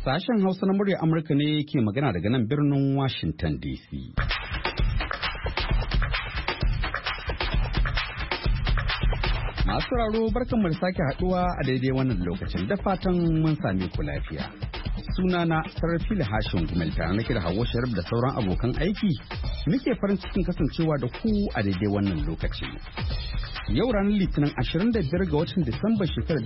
Sashen Hausa na murya Amurka ne ke magana daga nan birnin Washington DC. Masu sauraro barkanmu da sake haduwa a daidai wannan lokacin da fatan mun same ku lafiya. Sunana Sarfil Hashim Gumel tare nake da Hawwa Sharif da sauran abokan aiki muke farin cikin kasancewa da ku a daidai wannan lokaci. Yau ranar Litinin 25 ga watan Disamba shekarar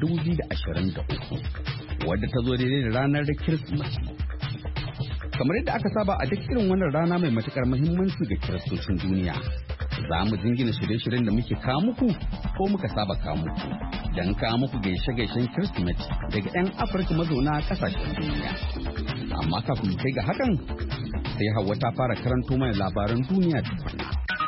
2023 wadda ta zo daidai da ranar Kirsimeti. Kamar yadda aka saba a duk irin wannan rana mai matukar muhimmanci ga kiristocin duniya, za mu jingina shirye-shiryen da muke kawo muku ko muka saba kawo muku don kawo muku gaishe-gaishen Kirsimeti daga 'yan Afirka mazauna kasashen duniya. Amma kafin kai ga hakan, sai Hauwa ta fara karanto mana labaran duniya tukuna.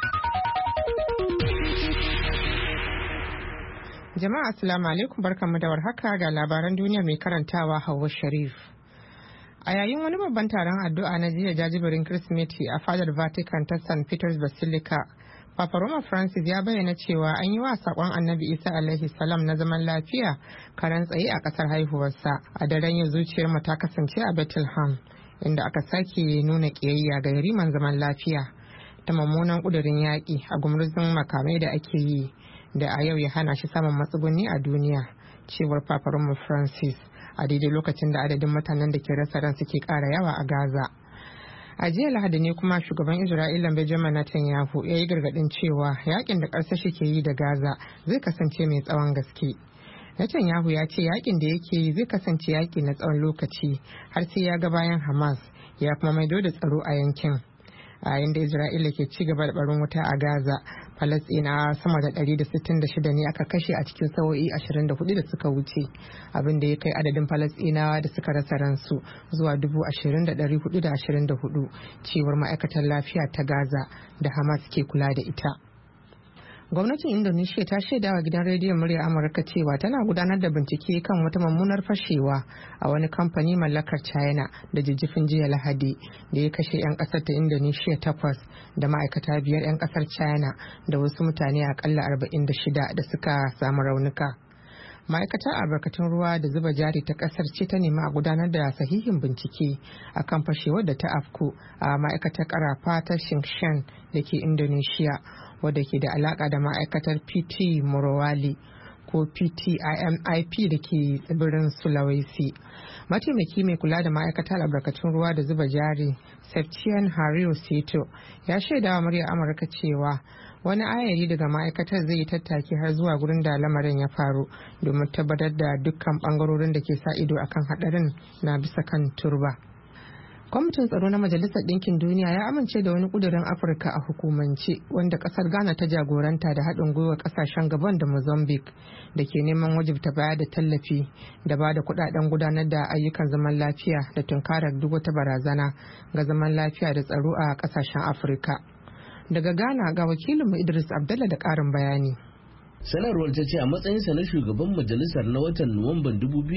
Jama'a assalamu alaikum, barkanmu da warhaka ga labaran duniya mai karantawa Hauwa Sharif. A yayin wani babban taron addu'a na jiya jajibirin Kirsimeti a fadar Vatican ta St. Peter's Basilica, Papa Roma Francis ya bayyana cewa an yi wa saƙon Annabi Isa alaihi salam na zaman lafiya karan tsaye a ƙasar haihuwarsa. A daren yin zuciyar mu ta kasance a Bethlehem, inda aka sake nuna ƙiyayya ga yariman zaman lafiya ta mummunan ƙudurin yaƙi a gumurzun makamai da ake yi da a yau ya hana shi samun matsuguni a duniya, cewar Papa Roma Francis a daidai lokacin da adadin mutanen da ke rasa ran suke ƙara yawa a Gaza. A jiya Lahadi ne kuma shugaban Isra'ila Benjamin Netanyahu ya yi gargaɗin cewa yakin da ƙasar shi ke yi da Gaza zai kasance mai tsawon gaske. Netanyahu ya ce yakin da yake yi zai kasance yaki na tsawon lokaci har sai ya ga bayan Hamas, ya kuma maido da tsaro a yankin. A yayin da Isra'ila ke ci gaba da barin wuta a Gaza, Falasɗinawa sama da 166 ne aka kashe a cikin sa'o'i 24 da suka wuce, abin da ya kai adadin Falasɗinawa da suka rasa ransu zuwa 20,424, cewar ma'aikatar lafiya ta Gaza da Hamas ke kula da ita. Gwamnatin Indonesia ta shaidawa gidan rediyon murya Amurka cewa tana gudanar da bincike kan wata mummunar fashewa a wani kamfani mallakar China da jijjifin jiya Lahadi da ya kashe 'yan kasar ta Indonesia 8 da ma'aikata 5 'yan kasar China da wasu mutane akalla 46 da suka samu raunuka. Ma'aikatar albarkatun ruwa da zuba jari ta kasar ce ta nemi a gudanar da sahihin bincike a kan fashewar da ta afku a ma'aikatar karafa ta Shingshan da ke Indonesia, wadda ke da alaka da ma'aikatar PT Morowali ko PTIMIP da ke tsibirin Sulawesi. Mataimaki mai kula da ma'aikatar albarkatun ruwa da zuba jari Septian Hario Seto ya shaidawa murya Amurka cewa wani ayari daga ma'aikatar zai yi tattaki har zuwa gurin da lamarin ya faru domin tabbatar da dukkan bangarorin da ke sa ido akan hadarin na bisa kan turba. Kwamitin tsaro na Majalisar Ɗinkin Duniya ya amince da wani ƙudurin Afirka a hukumance wanda ƙasar Ghana ta jagoranta da haɗin gwiwa ƙasashen Gabon da Mozambique da ke neman wajibta baya da tallafi da ba da kuɗaɗen gudanar da ayyukan zaman lafiya da tunkarar duk wata barazana ga zaman lafiya da tsaro a ƙasashen Afirka. Daga Ghana ga wakilinmu Idris Abdallah da ƙarin bayani. Sanarwar ta ce a matsayinsa na shugaban majalisar na watan Nuwamban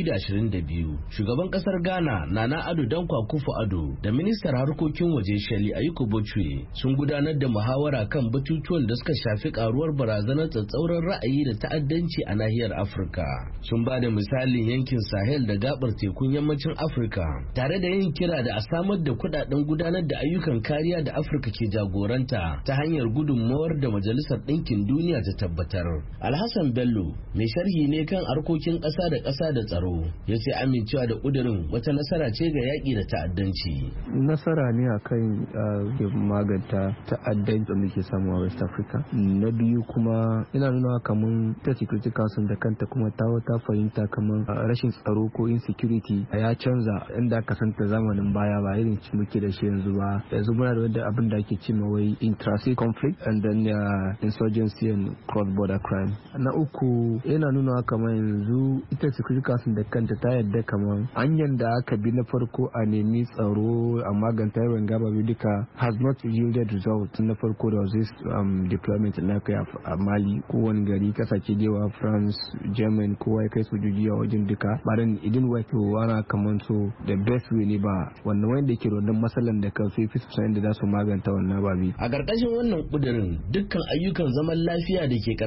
2022, shugaban kasar Ghana Nana Addo Dankwa Akufo-Addo da ministar harkokin waje Shirley Ayiko Botchwey sun gudanar da muhawara kan batutuwan da suka shafi karuwar barazanar tsatsauran ra'ayi da ta'addanci a nahiyar Afirka. Sun ba da misalin yankin Sahel da gabar tekun yammacin Afirka, tare da yin kira da a samar da kudaden gudanar da ayyukan kariya da Afirka ke jagoranta ta hanyar gudunmawar da Majalisar Ɗinkin Duniya ta tabbatar. Alhassan Bello mai sharhi ne kan harkokin ƙasa da ƙasa da tsaro, ya ce amincewa da ƙudurin wata nasara ce ga yaƙi da ta'addanci. Nasara ne a kan maganta ta'addanci da muke samu a West Africa. Na biyu kuma ina nuna kamar ta Security Council da kanta kuma ta fahimta kamar rashin tsaro ko insecurity ya canza inda aka santa zamanin baya ba irin muke da shi yanzu ba. Yanzu muna da wanda abin da ake cewa wai intrastate conflict and then insurgency and cross-border crime. Na uku yana nuna kamar yanzu ita Security Council da kanta ta yadda kamar hanyar da aka bi na farko a nemi tsaro a maganta yawan gaba duka has not yielded results. Na farko da this deployment na kai a Mali, kowane gari kasashe dewa France, German, kowa ya kai sojoji a wajen duka, but then idin wato ana kamar so the best way ne ba wannan wanda yake wannan matsalan da kan fi san da za su maganta wannan babi. A karkashin wannan kudirin dukkan ayyukan zaman lafiya da ke karkashin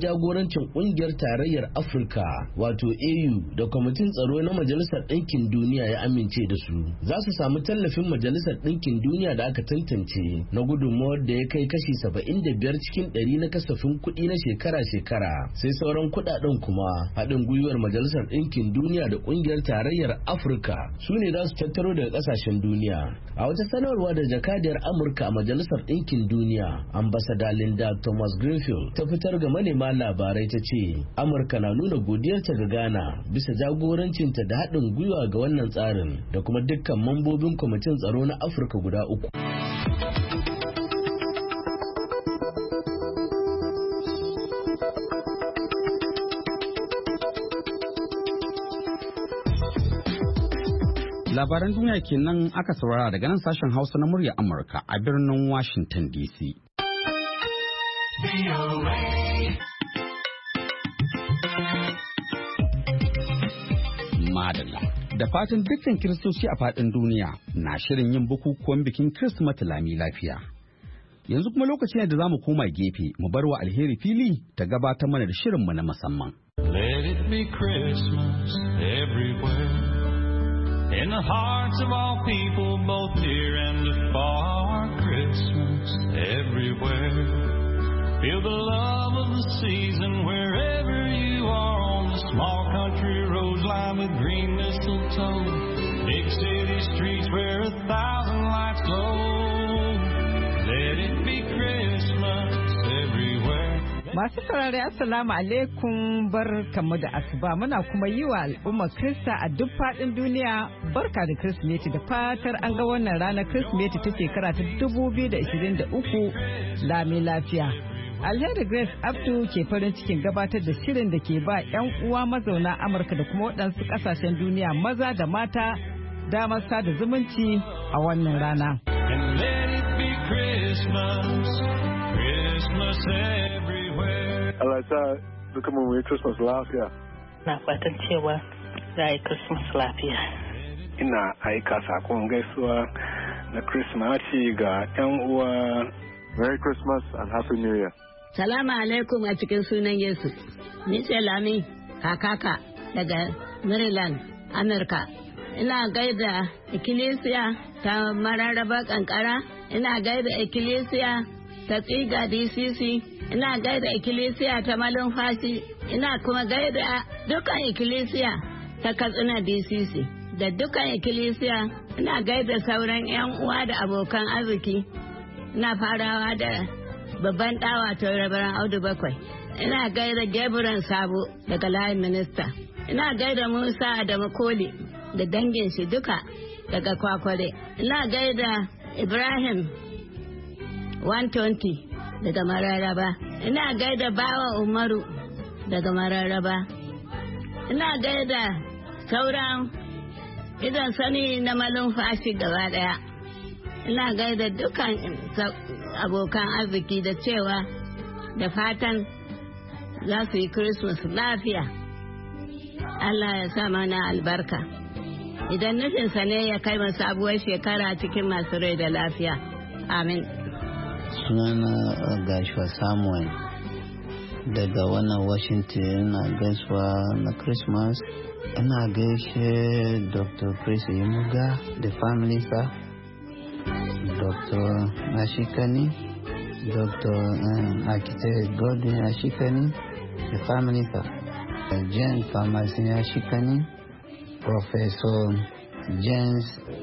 jagorancin ƙungiyar tarayyar Afirka wato AU da kwamitin tsaro na Majalisar Ɗinkin Duniya ya amince da su za su samu tallafin Majalisar Ɗinkin Duniya da aka tantance na gudunmawar da ya kai kashi 75 cikin 100 na kasafin kuɗi na shekara-shekara, sai sauran kuɗaɗen kuma haɗin gwiwar Majalisar Ɗinkin Duniya da ƙungiyar tarayyar Afirka su ne za su tattaro daga ƙasashen duniya. A wata sanarwa da jakadiyar Amurka a Majalisar Ɗinkin Duniya, ambasada Linda Thomas Greenfield ta fitar ga manema labarai ta ce Amurka na nuna godiyarta ga Ghana bisa jagorancinta da haɗin gwiwa ga wannan tsarin da kuma dukkan mambobin kwamitin tsaro na Afirka guda uku. Labaran duniya kenan aka saurara daga nan sashen Hausa na murya Amurka a birnin Washington DC. Madalla. Da fatan dukkan kiristoci a faɗin duniya na shirin yin bukukuwan bikin Kirsimeti lami lafiya. Yanzu kuma lokaci ne da za mu koma gefe mu bar wa alheri fili ta gabatar mana da shirinmu na musamman. Let it be Christmas everywhere. In the hearts of all people, both near and afar, Christmas everywhere. Feel the love of the season wherever you are on the small country roads lined with green mistletoe. Big city streets where 1,000 lights glow. Let it be Christmas everywhere. Masu saurari assalamu alaikum, barkamu da asuba, muna kuma yi wa al'ummar Krista a duk faɗin duniya barka da Kirsimeti, da fatar an ga wannan ranar Kirsimeti ta shekara ta 2023 lami lafiya. Alheri Grace Abdu ke farin cikin gabatar da shirin da ke ba 'yan uwa mazauna Amurka da kuma waɗansu ƙasashen duniya maza da mata damar sada zumunci a wannan rana. And let it be Christmas, Christmas everywhere. Allah ya sa duka mu yi Christmas lafiya. Na fatan cewa za a yi Christmas lafiya. Ina aika sakon gaisuwa na Christmas ga 'yan uwa. Merry Christmas and Happy New Year. Salamu alaikum a cikin sunan Yesu. Ni ce Lami kakaka daga Maryland, Amurka. Ina gaida ikkilisiya ta Mararraba Kankara, ina gaida ikkilisiya ta Tsiga DCC, ina gaida ikkilisiya ta Malumfashi, ina kuma gaida dukkan ikkilisiya ta Katsina DCC. Da dukkan ikkilisiya ina gaida sauran 'yan uwa da abokan arziki. Ina farawa da babban ɗawa ta Rabaran Audu Bakwai. Ina gaida Gabriel Sabo daga layin minista. Ina gaida Musa da Makoli da dangin shi duka daga Kwakware. Ina gaida Ibrahim 120 daga Mararraba. Ina gaida Bawa Umaru daga Mararraba. Ina gaida sauran idan sani na Malumfashi gaba daya. Ina gaida dukkan abokan arziki da cewa da fatan za su yi Christmas lafiya. Allah ya sa mana albarka. Idan nufinsa ne ya kai masu sabuwar shekara cikin masu rai da lafiya. Amin. Sunana Gashua Samuel daga wannan Washington, na gaisuwa na Christmas. Ina gaishe Dr. Chris Yimuga, the family sir. Dr. Ashikani, Dr. Architect Godwin Ashikani, the family sir. James Pharmacy Ashikani, Professor James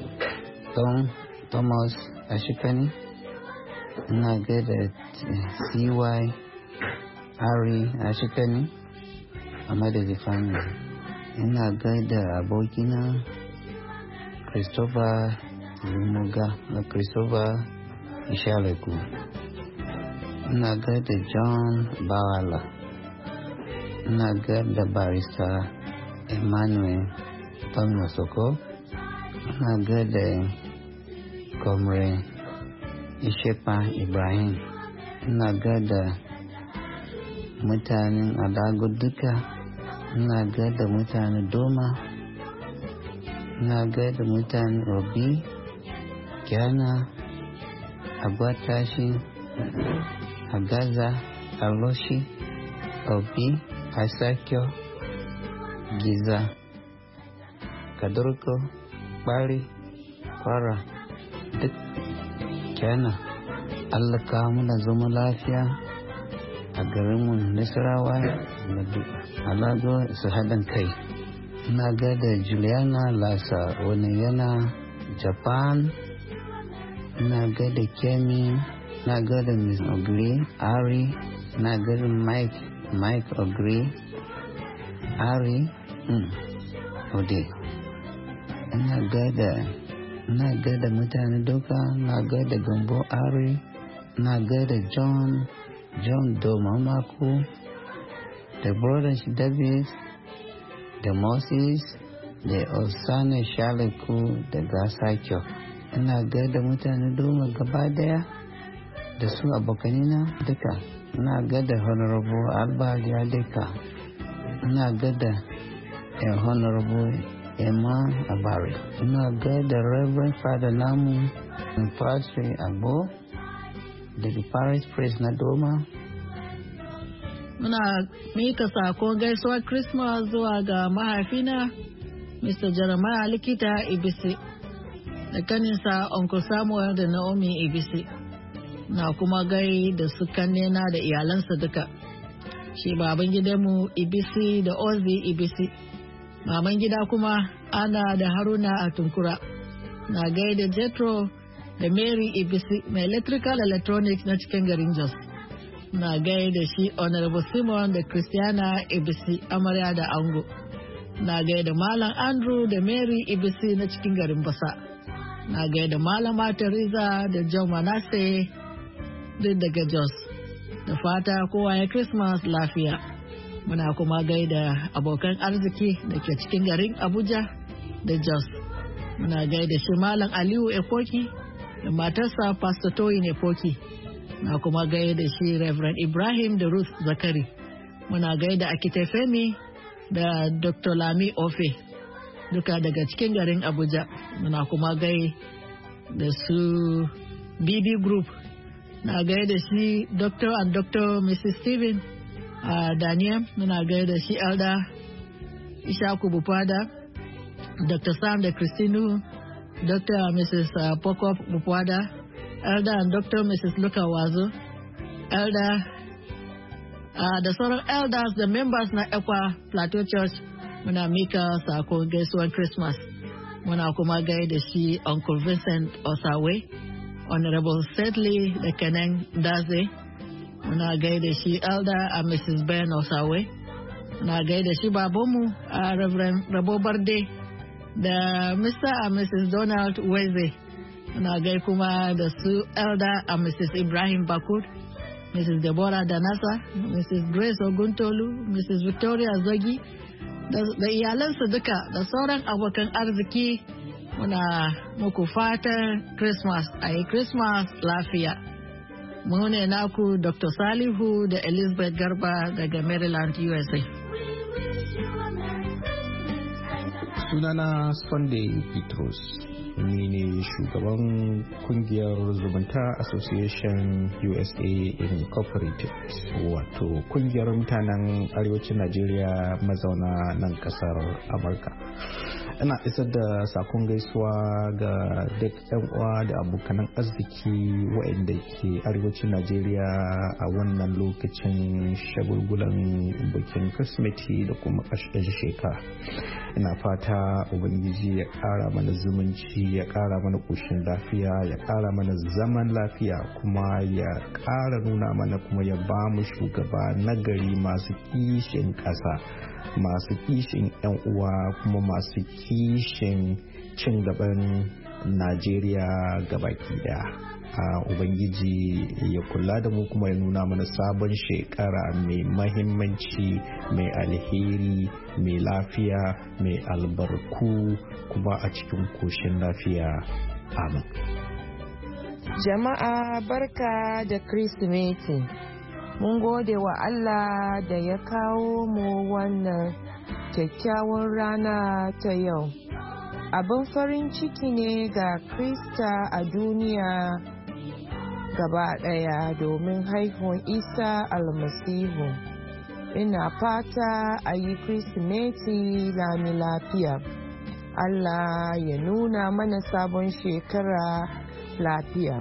Thomas Ashikani, ina gaida CY Harry Ashikani, a madadi family. Ina gaida abokina Christopher Yimuga na Christopher Ishaleku. Ina gaida John Bawala. Ina gaida Barrister Emmanuel Tomasoko. Ina gaida Comrade Ishepa Ibrahim. Ina gaida mutanen Adago duka. Ina gaida mutanen Doma. Ina gaida mutanen Obi, Kyana, Abatashi, Agaza, Aloshi, Obi, Asakio, Giza, Kadurko, Bari, Kwara, duk kenan. Allah kawo mana zama lafiya a garinmu Nasarawa da alago su haɗin kai. Na gada Juliana Lasa wani yana Japan. Na gada Kemi. Na gada Miss Ogri Ari. Na gada Mike Ogri Ari. Ode. Na gada mutane duka. Na gada Gambo Ari. Na gada John Domamaku, the brothers David, the Moses, the Osane Shaliku, the Gasakyo. Ina gada mutane doma gaba daya da su abokanina duka. Ina gada Honorable Alba duka. Ina gada Honorable Emma Abari. Ina gada Reverend Father Namu Padre Agbo. Daga Paris Press na Doma. Muna mika sakon gaisuwar Christmas zuwa ga mahaifina Mr. Jeremiah Likita Ibisi da kaninsa Uncle Samuel da Naomi Ibisi. Na kuma gai da su kannena da iyalansa duka. Shi baban gidanmu Ibisi da Ozzy Ibisi. Maman gida kuma Ana da Haruna a Tunkura. Na gai da Jetro da Mary Ibisi mai electrical electronics na cikin garin Jos. Na gaya da shi Honorable Simon da Christiana Ibisi amarya da ango. Na gaya da Malam Andrew da Mary Ibisi na cikin garin Basa. Na gaya da Malama Teresa da John Manasseh duk daga Jos. Da fata kowa ya Christmas lafiya. Muna kuma gaya da abokan arziki da ke cikin garin Abuja da Jos. Muna gaya da shi Malam Aliyu Ekoki da matarsa Pastor Toyin Efoki. Na kuma gaya da shi Reverend Ibrahim da Ruth Zakari. Muna gaya da Akitefemi da Dr. Lami Ofe duka daga cikin garin Abuja. Muna kuma gaya da su BB Group. Na gaya da shi Dr. and Dr. Mrs. Stephen Daniel. Muna gaya da shi Elda Ishaku Bupada, Dr. Sam da Christinu, Dr. and Mrs. Pokop Mupwada, Elder and Dr. Mrs. Luka Wazo, Elder, da sauran elders da members na Ekwa Plateau Church. Muna mika sakon gaisuwar Christmas. Muna kuma gai da shi Uncle Vincent Osawe, Honorable Sedley da Kenen Daze. Muna gai da shi Elder and Mrs. Ben Osawe. Muna gai da shi babanmu Reverend Rabo Barde da Mr. and Mrs. Donald Weze. Muna gai kuma da su Elder and Mrs. Ibrahim Bakud, Mrs. Deborah Danasa, Mrs. Grace Oguntolu, Mrs. Victoria Zogi, da iyalansu duka da sauran abokan arziki. Muna muku fatan Christmas, a yi Christmas lafiya. Mu ne naku Dr. Salihu da Elizabeth Garba daga Maryland, USA. Sunana Sunday Petrus, ni ne shugaban kungiyar zumunta Association USA Incorporated, wato kungiyar mutanen arewacin Najeriya mazauna nan kasar Amurka. Ina isar da sakon gaisuwa ga duk yan uwa da abokanan arziki waɗanda ke arewacin Najeriya a wannan lokacin shagulgulan bikin Kirsimeti da kuma ƙarshen shekara. Ina fata Ubangiji ya ƙara mana zumunci, ya ƙara mana ƙoshin lafiya, ya ƙara mana zaman lafiya, kuma ya ƙara nuna mana kuma ya ba mu shugaba nagari masu kishin ƙasa, masu kishin 'yan uwa, kuma masu kishin cin gaban Najeriya gabaki daya. Ubangiji ya kula da mu kuma ya nuna mana sabon shekara mai mahimmanci, mai alheri, mai lafiya, mai albarku, kuma a cikin koshin lafiya. Amin. Jama'a barka da Kirsimeti. Mun gode wa Allah da ya kawo mu wannan kyakkyawan rana ta yau. Abin farin ciki ne ga Krista a duniya gaba ɗaya domin haihuwar Isa almasihu. ina fata a yi Kirsimeti lami lafiya. Allah ya nuna mana sabon shekara lafiya.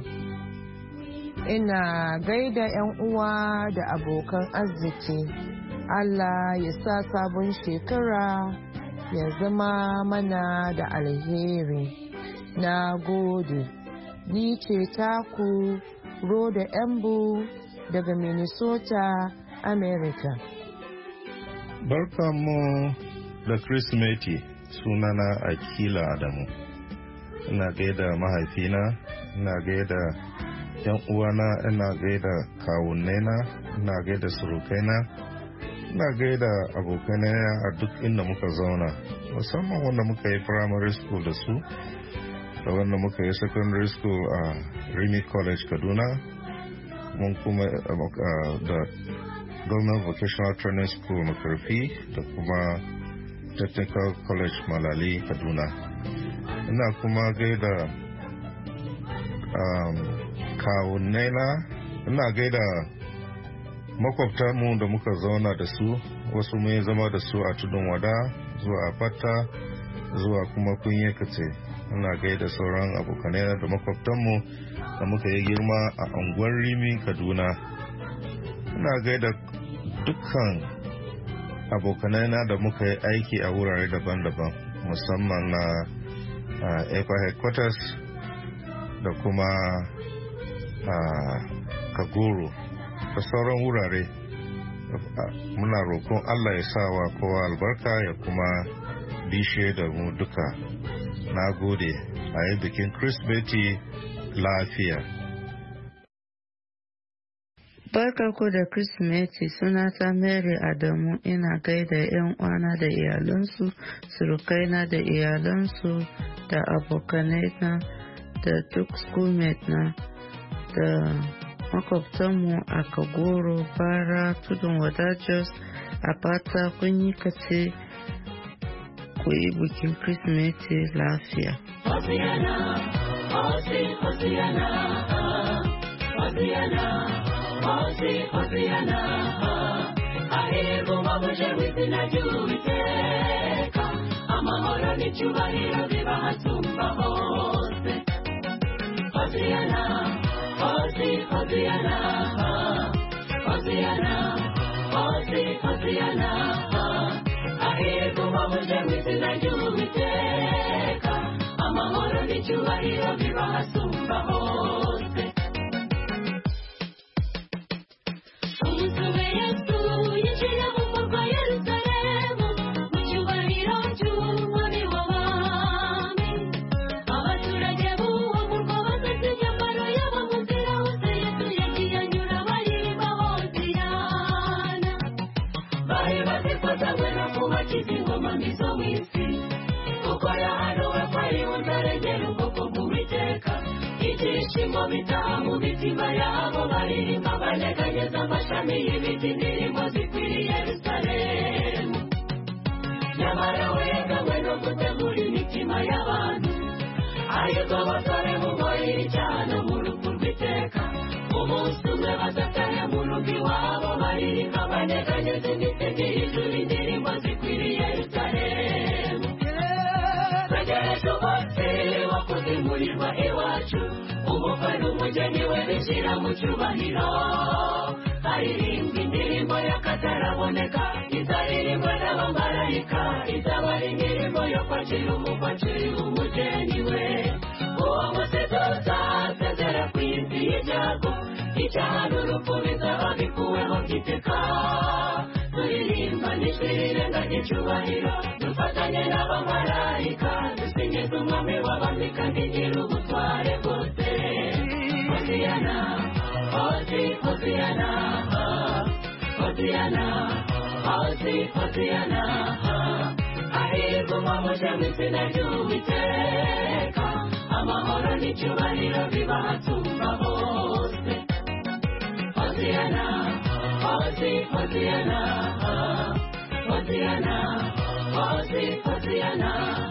Ina gaida 'yan uwa da abokan arziki. Allah ya sa sabon shekara ya zama mana da alheri. Na gode. Ni ce taku Rhoda Embu daga Minnesota, America. Barkanmu da Kirsimeti, sunana Akila Adamu. Ina gaida mahaifina, ina gaida 'yan uwana, ina gaida kawunnena, ina gaida surukaina, ina gaida abokanaya a duk inda muka zauna, musamman wanda muka yi primary school da su, da wanda muka yi secondary school a Rimi College Kaduna, mun kuma da Government Vocational Training School Makarfi da kuma Technical College Malali Kaduna. Ina kuma gaida kawunnena, ina gaida makwabtanmu da muka zauna da su, wasu mun zama da su a Tudun Wada, zuwa Fata, zuwa kuma Kunye Kace. Ina gaida sauran abokanai da makwabtanmu da muka yi girma a unguwar Rimi Kaduna. Ina gaida dukkan abokanai da muka yi aiki a wurare daban-daban, musamman na EPA headquarters da kuma Kagoro da sauran wurare. Muna roƙon Allah ya sa wa kowa albarka ya kuma bishe da mu duka. Na gode, a yi bikin Kirsimeti lafiya. Barkar ku da Kirsimeti, sunata Mary Adamu. Ina gaida 'yan uwana da iyalansu, surukaina da iyalansu, da abokanaina, da duk schoolmate na, da makwabtanmu a Kagoro, Bara, Tudun Wada, Jos, a Fata, Kunyi Kace. Ku yi bikin Kirsimeti lafiya. Hosiana, Hosiana, Hosiana, Hosiana, ahirwa umwamuje w'izina ry'Uwiteka, amahoro n'icyubahiro biba hasumba hose. Hosiana, Hosiana, Hosiana, Hosiana, ahirwa umwamuje w'izina ry'Uwiteka, amahoro n'icyubahiro biba hasumba hose. Ibyishimo bitaha mu mitima yabo, baririmba banyeganyeza amashami y'ibiti, indirimbo zikwiriye Yerusalemu. Nyamara wegawe no gutegura imitima y'abantu, ahirwa abasore mugoye icyaha no mu rupfu rw'iteka. Umunsi umwe bazatahe mu rugo iwabo, baririmba banyeganyeza imitego y'ijuru, indirimbo zikwiriye Yerusalemu. Twegereje umunsi wo kuzimurirwa iwacu, umukwe n'umugeni we bishyira mu cyubahiro. Haririmbwa indirimbo y'akataraboneka, izaririmbwa n'abamarayika, izaba ari indirimbo yo kwakira umukwe akiri umugeni we. Uwo munsi tuzasezera ku isi y'ibyago, icyaha n'urupfu bizaba bikuweho by'iteka. Turirimba n'ijwi rirenga ry'icyubahiro, dufatanye n'abamarayika, dusingiza umwami w'abami kandi nyir'ubutware bwose. Hosiana, Hosiana, Hosiana, Hosiana, ahirwa umwamuje w'izina ry'Uwiteka, amahoro n'icyubahiro biba hasumba hose. Hosiana, Hosiana, Hosiana, Hosiana,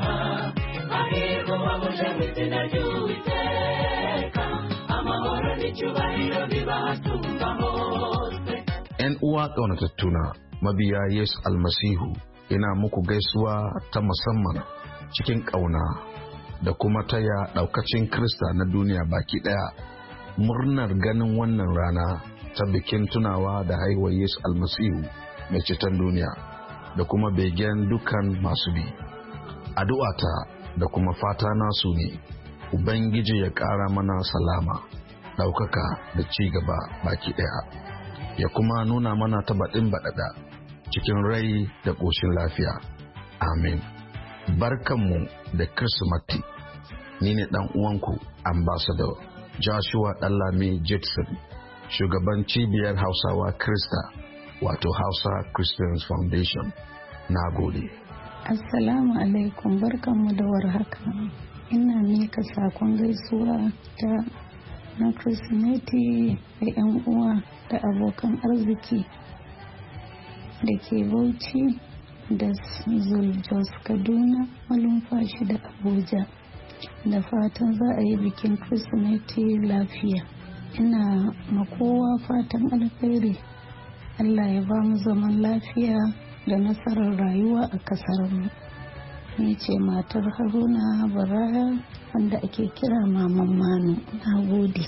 ahirwa umwamuje w'izina ry'Uwiteka, amahoro n'icyubahiro biba hasumba hose. 'Yan uwa ƙaunatattuna, mabiya Yesu almasihu, ina muku gaisuwa ta musamman cikin ƙauna da kuma taya ɗaukacin Krista na duniya baki ɗaya murnar ganin wannan rana ta bikin tunawa da haihuwar Yesu almasihu mai ceton duniya da kuma begen dukan masu bi. Addu'ata da kuma fata nasu ne Ubangiji ya ƙara mana salama, ɗaukaka da ci gaba baki ɗaya, ya kuma nuna mana ta baɗin baɗaɗa cikin rai da ƙoshin lafiya. Amin. Barkanmu da Kirsimati. Ni ne ɗan uwanku Ambassador Joshua Ɗanlami Jetson, shugaban cibiyar Hausawa Krista, wato Hausa Christians Foundation. Na gode. Assalamu alaikum, barkanmu da warhaka. Ina mika sakon gaisuwa ta na Kirsimeti da 'yan uwa da abokan arziki da ke Bauchi da Jos Kaduna, Malumfashi da Abuja. Da fatan za a yi bikin Kirsimeti lafiya. Ina makowa fatan alheri. Allah ya ba mu zaman lafiya da nasarar rayuwa a kasarmu. Ni ce matar Haruna Baraya wanda ake kira Maman Manu. Na gode.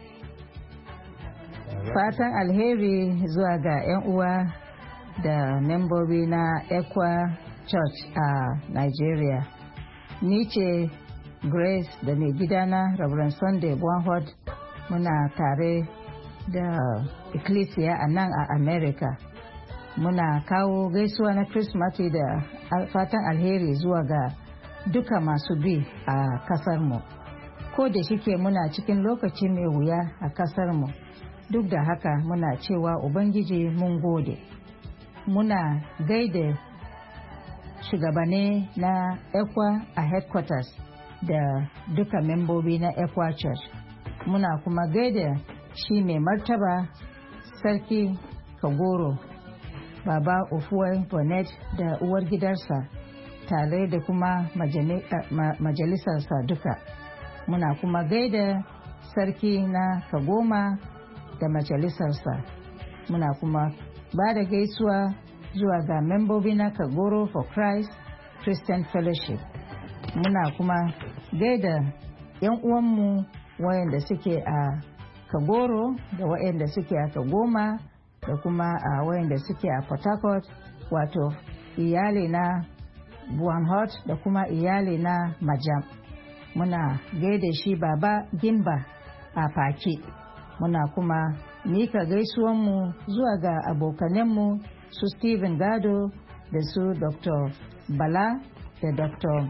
Fatan alheri zuwa ga 'yan uwa da membobi na Ekwa Church a Nigeria. Ni ce Grace da mai gidana Reverend Sunday Bonhot, muna tare da Ecclesia a nan a America. Muna kawo gaisuwa na Kirsimati da fatan alheri zuwa ga duka masu bi a kasarmu. Ko da shike muna cikin lokaci mai wuya a kasarmu, duk da haka muna cewa Ubangiji mun gode. Muna gaida shugabane na Ekwa a headquarters da duka membobi na Ekwa Church. Muna kuma gaida shi mai martaba Sarki Kagoro, Baba Ofuwe Bonnet da uwar gidarsa, tare da kuma majalisarsa duka. Muna kuma gaida Sarki na Kagoma da majalisarsa. Muna kuma ba da gaisuwa zuwa ga membobi na Kagoro for Christ Christian Fellowship. Muna kuma gaida 'yan uwanmu wayanda suke a Kagoro da wayanda suke a Kagoma da kuma a wayanda suke a Port Harcourt, wato iyali na Buanhot da kuma iyali na Majam. Muna gaida shi Baba Gimba a Faki. Muna kuma mika gaisuwanmu zuwa ga abokanenmu su Stephen Gado da su Dr. Bala da Dr.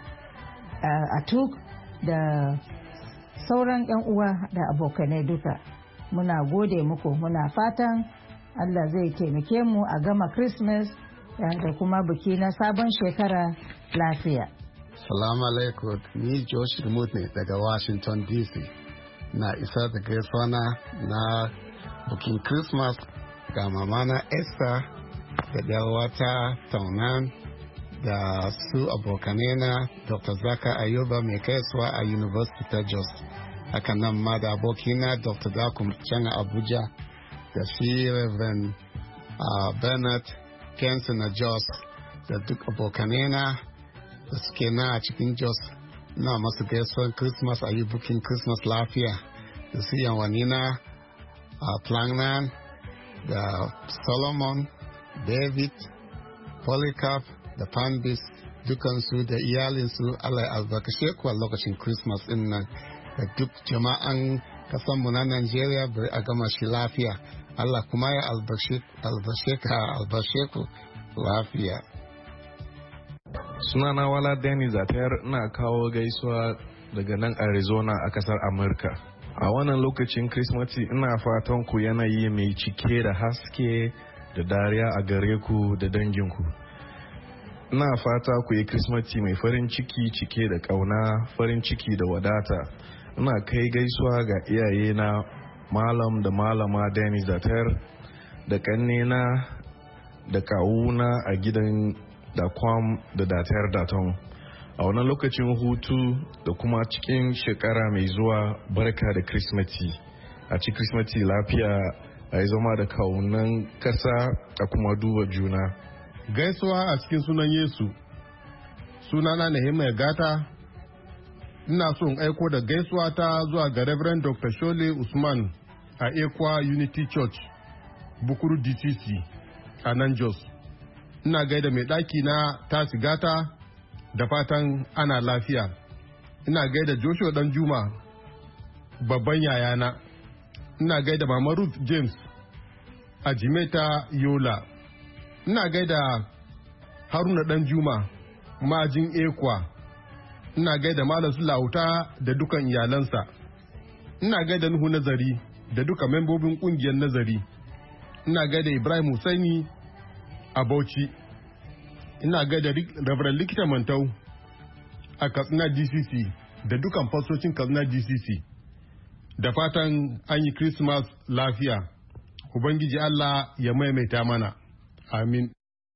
Atuk da sauran 'yan uwa da abokanai duka. Muna gode muku, muna fatan Allah zai taimake mu a gama Christmas da kuma biki na sabon shekara lafiya. Salamu alaikum, ni Josh Remote ne daga Washington DC. Na isa da gaisuwa na bukin Christmas ga mamana Esther da yawata Taunan da su abokanena Dr. Zaka Ayuba mai kaisuwa a University ta Jos. Haka nan ma da abokina Dr. Dakum can Abuja da shi Reverend Bernard Kenson na Jos da duk abokanena da suke na a cikin Jos. Na masu gaisuwar Christmas, a yi bukin Christmas lafiya da su yawanina a Plangnan da Solomon, David, Polycarp da Panbis, dukansu da iyalinsu. Allah ya albarkace ku a lokacin Christmas din nan da duk jama'an kasanmu na Najeriya bari a gama shi lafiya. Allah kuma ya albarkace ku lafiya. Sunana Wala Dennis Atayar, ina kawo gaisuwa daga nan Arizona a kasar Amurka. A wannan lokacin Kirsimeti ina fatan ku yanayi mai cike da haske da dariya a gare ku da danginku. Ina fata ku yi Kirsimeti mai farin ciki, cike da ƙauna, farin ciki da wadata. Ina kai gaisuwa ga iyayena Malam da Malama Dennis Atayar da ƙannena da kawuna a gidan da kwam da datar daton. A wannan lokacin hutu da kuma cikin shekara mai zuwa, barka da Kirsimeti. A ci Kirsimeti lafiya a yi zama da kaunan kasa a kuma duba juna. Gaisuwa a cikin sunan Yesu. Sunana Nehemiah Gata. Ina son aiko da gaisuwa ta zuwa ga Reverend Dr. Shole Usman a Ekwa Unity Church, Bukuru DCC a nan Jos. Ina gaida mai ɗaki na Tasi Gata da fatan ana lafiya. Ina gaida Joshua Danjuma, babban yayana. Ina gaida Mama Ruth James a Jimeta Yola. Ina gaida Haruna Danjuma, Majin Ekwa. Ina gaida Malam Sulauta da dukan iyalansa. Ina gaida Nuhu Nazari da duka membobin kungiyar Nazari. Ina gaida Ibrahim Husaini a Bauchi. Ina gaida Reverend Likita Mantau a Katsina DCC da dukan fastocin Katsina DCC. Da fatan an yi Christmas lafiya. Ubangiji Allah ya maimaita mana. Amin.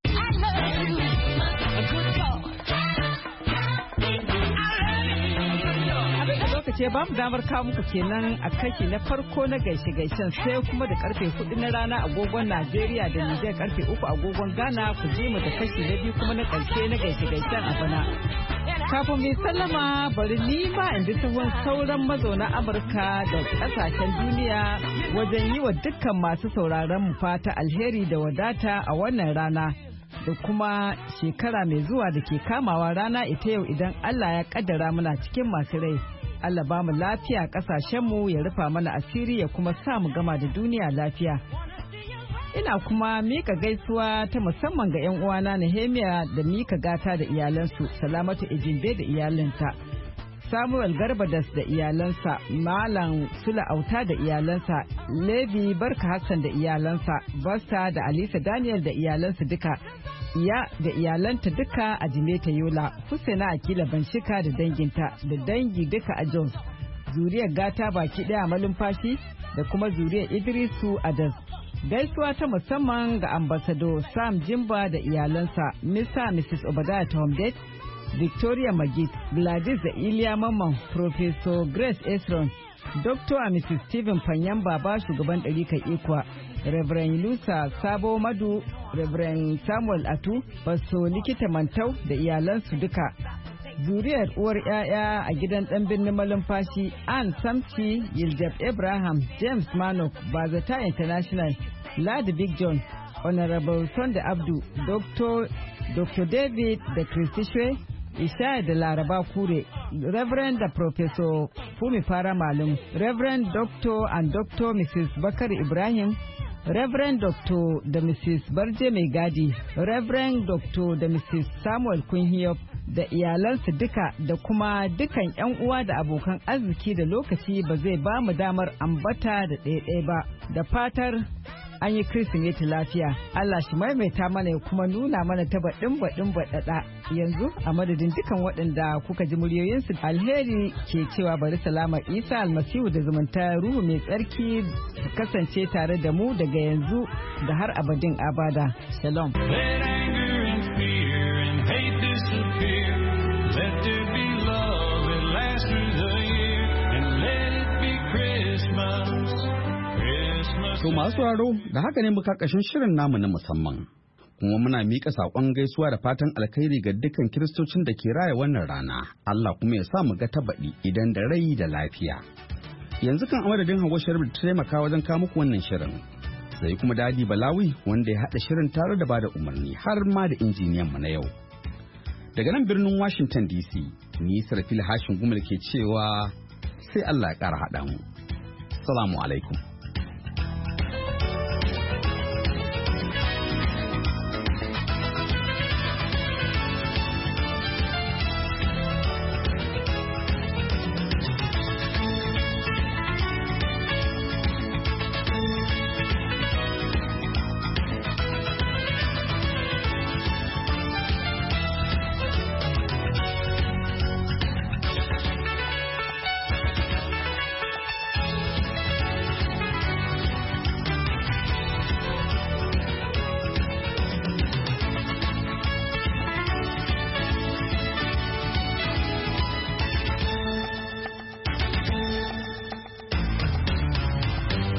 ce ba mu damar kawo muku kenan a kashi na farko na gaishe-gaishen sai kuma da karfe 4 na rana agogon Najeriya da Nijar karfe 3 agogon Ghana ku je mu da kashi na biyu kuma na karshe na gaishe-gaishen a bana. Kafin mai sallama bari ni ma in ji sahun sauran mazauna Amurka da kasashen duniya wajen yi wa dukkan masu sauraron mu fata alheri da wadata a wannan rana da kuma shekara mai zuwa da ke kamawa rana ita yau idan Allah ya kaddara muna cikin masu rai. Allah ba mu lafiya kasashenmu ya rufa mana asiri ya kuma sa mu gama da duniya lafiya. Ina kuma mika gaisuwa ta musamman ga 'yan uwana Nehemiah da Mika Gata da iyalansu, Salamatu Ejimbe da iyalinta, Samuel Garbadas da iyalansa, Malam Sula Auta da iyalansa, Levi Barka Hassan da iyalansa, Basta da Alisa Daniel da iyalansu duka, iya da iyalanta duka a Jimeta Yola, Husaina Akila Banshika da danginta da dangi duka a Jos, zuriyar Gata baki daya malumfashi da kuma zuriyar Idrisu a Das. Gaisuwa ta musamman ga ambassador Sam Jimba da iyalansa, Mrs. Obadiah Tomdet, Victoria Magid, Gladys da Iliya Mamman, Professor Grace Esron, Dr. and Mrs. Stephen Fanyan Baba shugaban ɗarikar Ikwa, Reverend Lusa Sabo Madu, Reverend Samuel Atu, Pastor Likita Mantau da iyalansu duka. Zuriyar uwar 'ya'ya a gidan ɗan birnin malumfashi Ann Samci, Yiljab Abraham, James Manok, Bazata International, Ladi Big John, Honorable Sonda Abdu, Dr. David da Christy Shwe, Ishaya da Laraba Kure, Reverend da Professor Fumi Fara Malum, Reverend Dr. and Dr. Mrs. Bakar Ibrahim, Reverend Dr. da Mrs. Barje Mai Gadi, Reverend Dr. da Mrs. Samuel Kunhiyop da iyalansu duka da kuma dukan 'yan uwa da abokan arziki da lokaci ba zai ba mu damar ambata da ɗaya ba. Da fatar an yi Kirsimeti lafiya. Allah shi maimaita mana ya kuma nuna mana ta baɗin baɗaɗa. Yanzu a madadin dukan waɗanda kuka ji muryoyinsu alheri ke cewa bari salama Isa almasihu da zumunta ruhu mai tsarki su kasance tare da mu daga yanzu da har abadin abada. Shalom. To masu sauraro da haka ne muka kashin shirin namu na musamman. Kuma muna mika saƙon gaisuwa da fatan alkhairi ga dukkan kiristocin da ke raya wannan rana. Allah kuma ya sa mu ga ta baɗi idan da rai da lafiya. Yanzu kan amadadin Hauwa Sharif ta taimaka wajen kawo muku wannan shirin. Sai kuma Dadi Balawi wanda ya haɗa shirin tare da bada umarni har ma da injiniyan mu na yau. Daga nan birnin Washington DC, ni Sarfil Hashin Gumal ke cewa sai Allah ya ƙara haɗa mu. Assalamu alaikum.